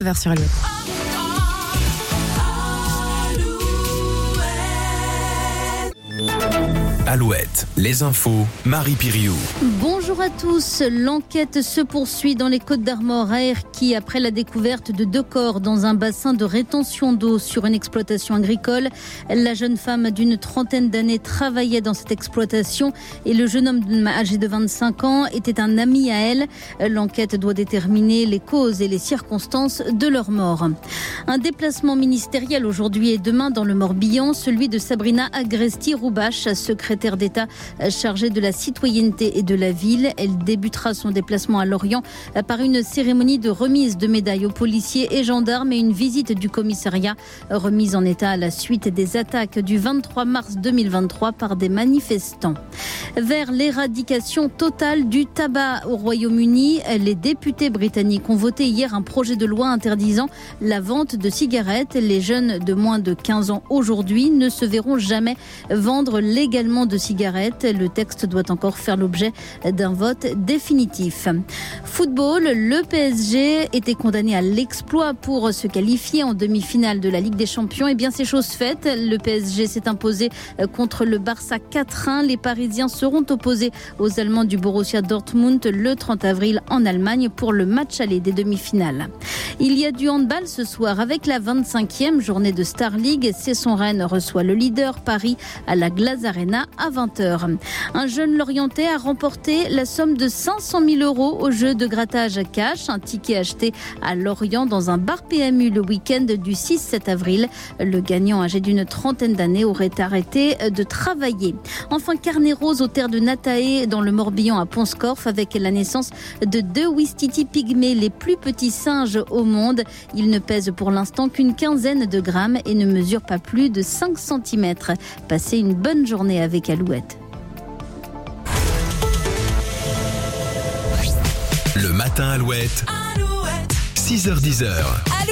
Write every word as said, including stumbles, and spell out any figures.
Vers sur Alouette. Alouette, les infos, Marie Piriou. Bonjour à tous. L'enquête se poursuit dans les Côtes-d'Armor à Erquy après la découverte de deux corps dans un bassin de rétention d'eau sur une exploitation agricole. La jeune femme d'une trentaine d'années travaillait dans cette exploitation et le jeune homme âgé de vingt-cinq ans était un ami à elle. L'enquête doit déterminer les causes et les circonstances de leur mort. Un déplacement ministériel aujourd'hui et demain dans le Morbihan, celui de Sabrina Agresti-Roubache, secrétaire d'État chargée de la citoyenneté et de la ville. Elle débutera son déplacement à Lorient par une cérémonie de remise de médailles aux policiers et gendarmes et une visite du commissariat remise en état à la suite des attaques du vingt-trois mars deux mille vingt-trois par des manifestants. Vers l'éradication totale du tabac au Royaume-Uni, les députés britanniques ont voté hier un projet de loi interdisant la vente de cigarettes. Les jeunes de moins de quinze ans aujourd'hui ne se verront jamais vendre légalement de cigarettes. Le texte doit encore faire l'objet d'un vote définitif. Football, le P S G était condamné à l'exploit pour se qualifier en demi-finale de la Ligue des Champions. Et bien c'est chose faite. Le P S G s'est imposé contre le Barça quatre un. Les Parisiens seront opposés aux Allemands du Borussia Dortmund le trente avril en Allemagne pour le match aller des demi-finales. Il y a du handball ce soir avec la vingt-cinquième journée de Star League. Cesson-Rennes reçoit le leader Paris à la Glace Arena à vingt heures. Un jeune Lorientais a remporté la somme de cinq cent mille euros au jeu de grattage cash. Un ticket acheté à Lorient dans un bar P M U le week-end du six sept avril. Le gagnant âgé d'une trentaine d'années aurait arrêté de travailler. Enfin, carnet rose aux terres de Natae dans le Morbihan à Pont-Scorff avec la naissance de deux Ouistiti pygmées, les plus petits singes au monde. Ils ne pèsent pour l'instant qu'une quinzaine de grammes et ne mesurent pas plus de cinq centimètres. Passez une bonne journée avec Alouette. Le matin Alouette, Alouette. six heures dix.